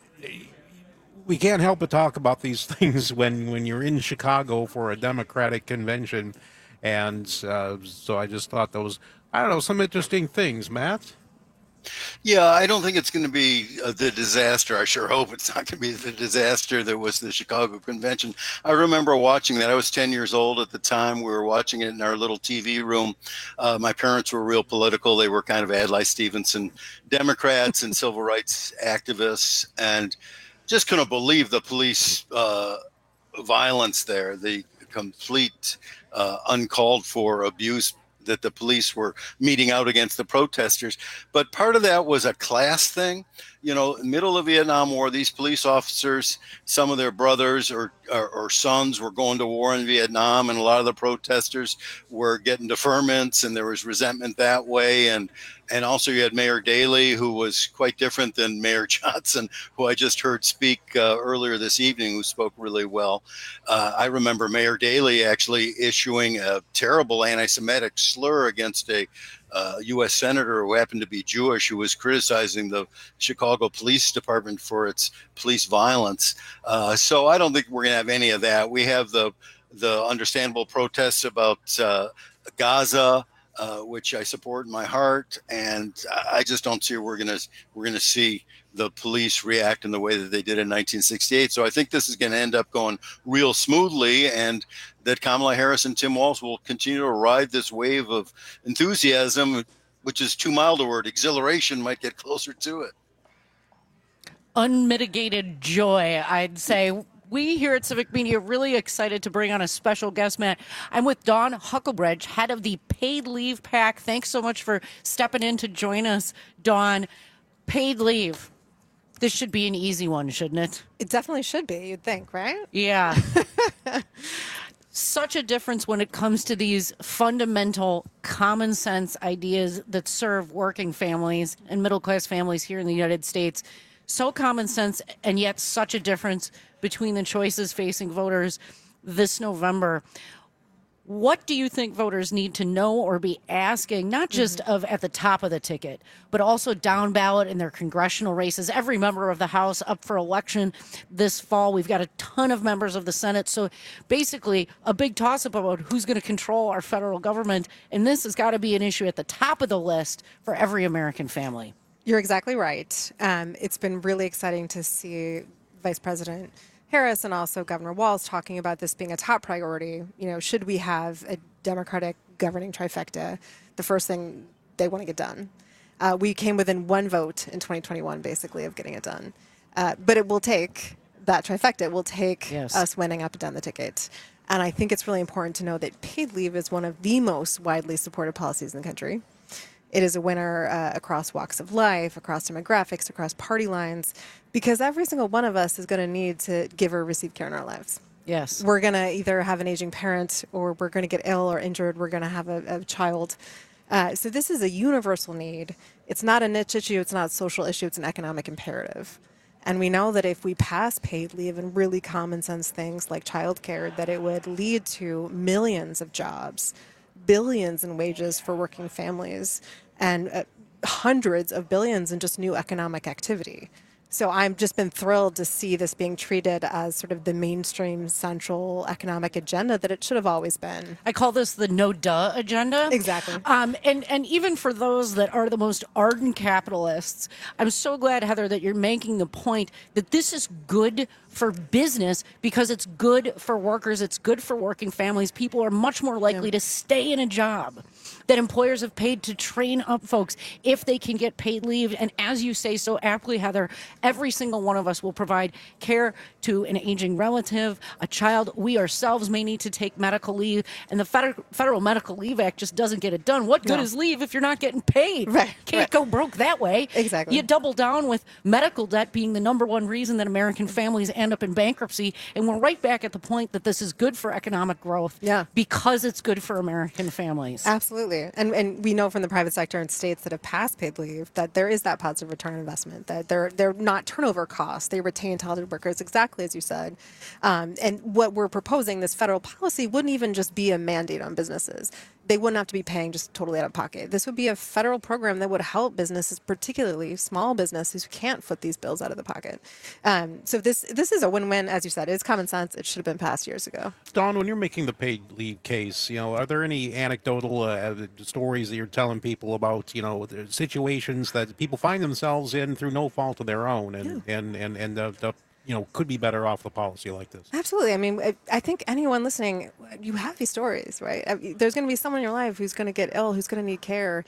we can't help but talk about these things when, when you're in Chicago for a Democratic convention. And uh, so I just thought those, I don't know, some interesting things. Matt? Yeah, I don't think it's going to be uh, the disaster. I sure hope it's not going to be the disaster that was the Chicago Convention. I remember watching that. I was ten years old at the time. We were watching it in our little T V room. Uh, my parents were real political. They were kind of Adlai Stevenson Democrats and civil rights activists, and just couldn't believe the police uh, violence there, the complete uh, uncalled for abuse that the police were meting out against the protesters. But part of that was a class thing. You know, middle of Vietnam War, these police officers, some of their brothers or, or, or sons were going to war in Vietnam, and a lot of the protesters were getting deferments, and there was resentment that way. And and also you had Mayor Daley, who was quite different than Mayor Johnson, who I just heard speak uh, earlier this evening, who spoke really well. Uh, I remember Mayor Daley actually issuing a terrible anti-Semitic slur against a Uh, U S senator who happened to be Jewish, who was criticizing the Chicago Police Department for its police violence. Uh, so I don't think we're going to have any of that. We have the the understandable protests about uh, Gaza, uh, which I support in my heart, and I just don't see we're going to we're going to see the police react in the way that they did in nineteen sixty-eight. So I think this is going to end up going real smoothly, and that Kamala Harris and Tim Walz will continue to ride this wave of enthusiasm, which is too mild a word. Exhilaration might get closer to it. Unmitigated joy, I'd say. We here at Civic Media are really excited to bring on a special guest, Matt. I'm with Dawn Huckelbridge, head of the Paid Leave PAC. Thanks so much for stepping in to join us, Dawn. Paid leave. This should be an easy one, shouldn't it? It definitely should be, you'd think, right? Yeah. Such a difference when it comes to these fundamental common sense ideas that serve working families and middle class families here in the United States. So common sense, and yet such a difference between the choices facing voters this November. What do you think voters need to know or be asking, not just mm-hmm. of at the top of the ticket, but also down ballot in their congressional races? Every member of the House up for election this fall. We've got a ton of members of the Senate. So basically a big toss-up about who's going to control our federal government. And this has got to be an issue at the top of the list for every American family. You're exactly right. Um, it's been really exciting to see Vice President Harris and also Governor Walz talking about this being a top priority. You know, should we have a Democratic governing trifecta, the first thing they want to get done. Uh, we came within one vote in twenty twenty-one, basically, of getting it done. Uh, but it will take that trifecta. It will take yes. us winning up and down the ticket. And I think it's really important to know that paid leave is one of the most widely supported policies in the country. It is a winner uh, across walks of life, across demographics, across party lines, because every single one of us is going to need to give or receive care in our lives. Yes. We're going to either have an aging parent, or we're going to get ill or injured. We're going to have a, a child. Uh, so this is a universal need. It's not a niche issue. It's not a social issue. It's an economic imperative. And we know that if we pass paid leave and really common sense things like childcare, that it would lead to millions of jobs, billions in wages for working families, and uh, hundreds of billions in just new economic activity. So I've just been thrilled to see this being treated as sort of the mainstream central economic agenda that it should have always been. I call this the no-duh agenda. Exactly. Um, and, and even for those that are the most ardent capitalists, I'm so glad, Heather, that you're making the point that this is good for business because it's good for workers. It's good for working families. People are much more likely yeah. to stay in a job that employers have paid to train up folks if they can get paid leave. And as you say so aptly, Heather, every single one of us will provide care to an aging relative, a child. We ourselves may need to take medical leave, and the Federal, Federal Medical Leave Act just doesn't get it done. What good no. is leave if you're not getting paid? Right. Can't right. go broke that way. Exactly. You double down with medical debt being the number one reason that American families end up in bankruptcy, and we're right back at the point that this is good for economic growth yeah. because it's good for American families. Absolutely. And and we know from the private sector and states that have passed paid leave that there is that positive return on investment, that they're they're not turnover costs. They retain talented workers, exactly as you said. Um, and what we're proposing, this federal policy, wouldn't even just be a mandate on businesses. They wouldn't have to be paying just totally out of pocket. This would be a federal program that would help businesses, particularly small businesses who can't foot these bills out of the pocket. Um, so this this is a win-win, as you said. It's common sense. It should have been passed years ago. Dawn, when you're making the paid leave case, you know, are there any anecdotal uh, stories that you're telling people about, you know, the situations that people find themselves in through no fault of their own, and yeah. and and and uh, the you know, could be better off the policy like this? Absolutely. I mean, I, I think anyone listening, you have these stories, right? I, there's going to be someone in your life who's going to get ill, who's going to need care.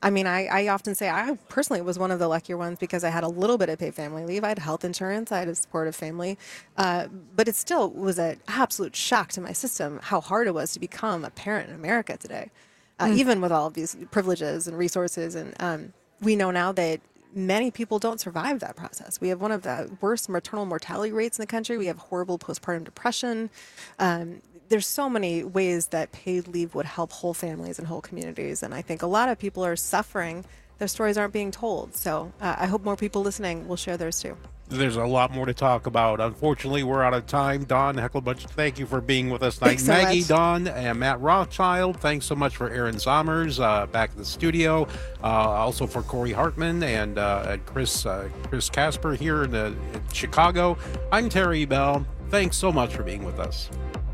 I mean, I, I often say I personally was one of the luckier ones because I had a little bit of paid family leave. I had health insurance. I had a supportive family. Uh, but it still was an absolute shock to my system how hard it was to become a parent in America today, uh, mm. even with all of these privileges and resources. And um, we know now that many people don't survive that process. We have one of the worst maternal mortality rates in the country. We have horrible postpartum depression. Um, there's so many ways that paid leave would help whole families and whole communities. And I think a lot of people are suffering. Their stories aren't being told. So uh, I hope more people listening will share theirs too. There's a lot more to talk about. Unfortunately, we're out of time. Don Heckelbunch, thank you for being with us tonight. So Maggie, much. Don, and Matt Rothschild, thanks so much for Aaron Sommers uh, back in the studio. Uh, also for Corey Hartman and, uh, and Chris uh, Chris Casper here in, the, in Chicago. I'm Terry Bell. Thanks so much for being with us.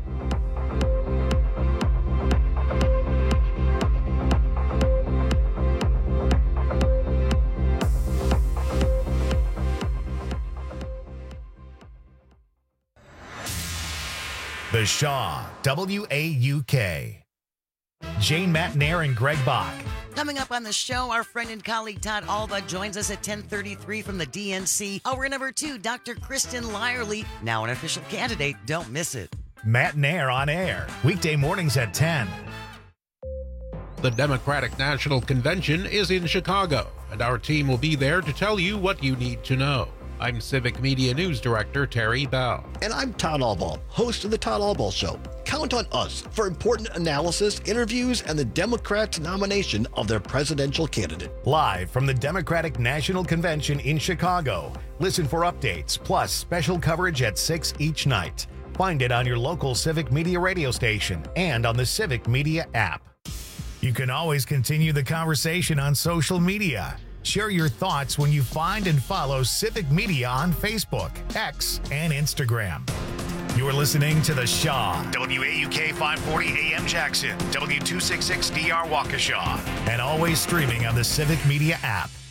The Shaw, W A U K. Jane Matnair and Greg Bach. Coming up on the show, our friend and colleague Todd Alba joins us at ten thirty-three from the D N C. Hour number two, Doctor Kristen Lyerly, now an official candidate. Don't miss it. Matnair on air, weekday mornings at ten. The Democratic National Convention is in Chicago, and our team will be there to tell you what you need to know. I'm Civic Media News Director Terry Bell. And I'm Todd Albaugh, host of The Todd Albaugh Show. Count on us for important analysis, interviews, and the Democrats' nomination of their presidential candidate. Live from the Democratic National Convention in Chicago. Listen for updates, plus special coverage at six each night. Find it on your local Civic Media radio station and on the Civic Media app. You can always continue the conversation on social media. Share your thoughts when you find and follow Civic Media on Facebook, X, and Instagram. You're listening to The Shaw, W A U K five forty A M Jackson, W two sixty-six D R Waukesha, and always streaming on the Civic Media app.